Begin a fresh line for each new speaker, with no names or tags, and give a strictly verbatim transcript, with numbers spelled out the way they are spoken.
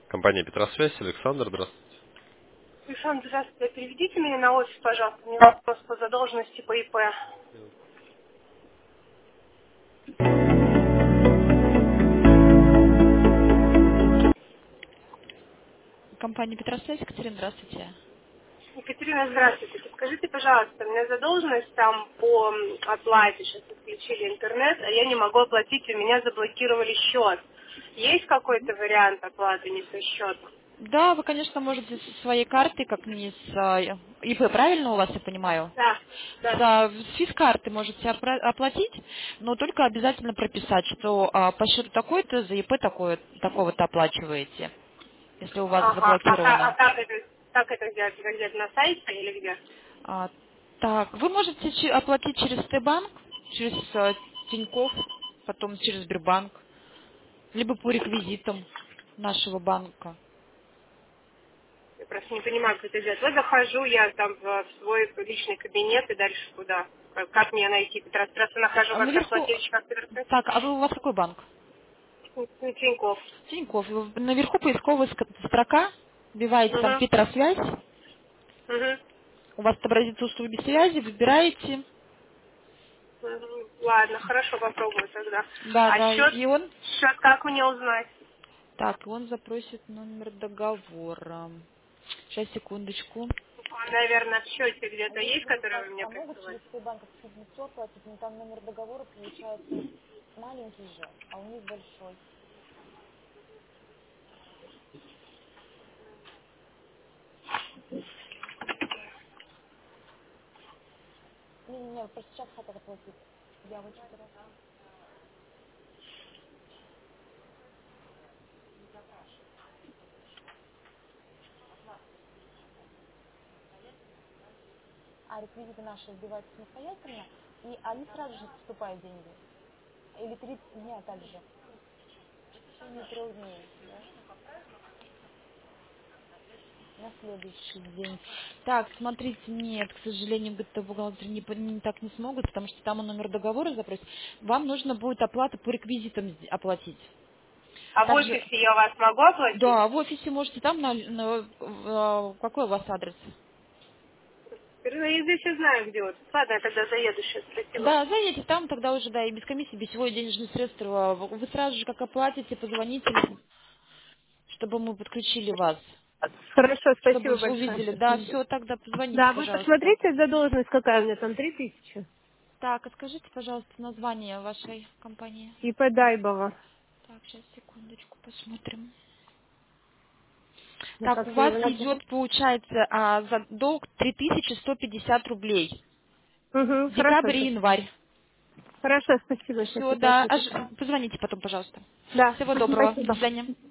Компания Петросвязь, Александр, здравствуйте.
Александр, здравствуйте. Переведите меня на офис, пожалуйста. У меня вопрос по задолженности по ИП.
Компания Петросвязь, Екатерина, здравствуйте.
Екатерина, здравствуйте. Подскажите, пожалуйста, у меня задолженность там по м, оплате. Сейчас отключили интернет, а я не могу оплатить, у меня заблокировали счет. Есть какой-то вариант оплаты не со счета?
Да, вы, конечно, можете со своей карты, как не с а, ИП, правильно у вас, я понимаю?
Да,
С,
да.
а, с физ-карты можете опра- оплатить, но только обязательно прописать, что а, по счету такой-то за ИП такое, такого-то оплачиваете, если у вас
Ага. А, ка- а
заблокировано.
как это, как это сделать? Это где-то на сайте или где?
А, так, вы можете че- оплатить через Т-банк, через а, Тинькофф, потом через Сбербанк, либо по реквизитам нашего банка.
Я просто не понимаю, как это сделать. Вот захожу я там в в свой личный кабинет и дальше куда? Как, как мне найти Петрос? Просто нахожу
А
как
наверху...
расплатить, как Петрос.
Так, а вы, у вас какой банк?
Ну, Тинькофф.
Тинькофф. Вы Наверху поисковая ск- строка, вбиваете там
Угу.
Петросвязь,
Угу.
у вас отобразится услуги связи, выбираете.
Угу. Ладно, хорошо, попробую тогда.
Да,
А
да,
счет,
и он...
счет как мне узнать?
Так, и он запросит номер договора. Сейчас, секундочку.
Он, наверное, в счете где-то
Если
есть,
вы
который
так
вы мне
а могут через
присылаете?
банковский все оплатить, но там номер договора получается маленький же, а у них большой. Не-не-не, просто сейчас хотят оплатить. Явочку раз. А реквизиты наши вбиваются самостоятельно, и они сразу же поступают деньги. Или тридцать дня также. В течение трех дней, да? На следующий день. Так, смотрите, нет, к сожалению, ГТ бухгалтеры не, по- не- так не смогут, потому что там он номер договора запросит. Вам нужно будет оплату по реквизитам сд- оплатить.
А в
Также,
офисе я у вас могу оплатить?
да, в офисе можете там, на, на- в- э, какой у вас адрес?
Я здесь и знаю, где вот. Ладно, я тогда заеду сейчас. Спасибо.
Да, заедете там, тогда уже, да, и без комиссии, без всего денежные средства. Вы сразу же, как оплатите, позвоните нам, чтобы мы подключили вас.
Хорошо,
Чтобы
спасибо большое.
увидели. Да, все, тогда позвоните,
Да, вы
пожалуйста.
посмотрите задолженность какая у меня там, три тысячи.
Так, а скажите, пожалуйста, название вашей компании.
И по Дайбова.
Так, сейчас, секундочку, посмотрим.
Ну
Так,
как
у
мне
вас
его написать?
идет, получается, а, за долг три тысячи сто пятьдесят рублей.
Угу, хорошо,
Декабрь и
спасибо.
январь.
Хорошо, спасибо, сейчас
Все,
я
да.
плачу.
Аж- Позвоните потом, пожалуйста.
Да,
Всего доброго. До
спасибо.
свидания.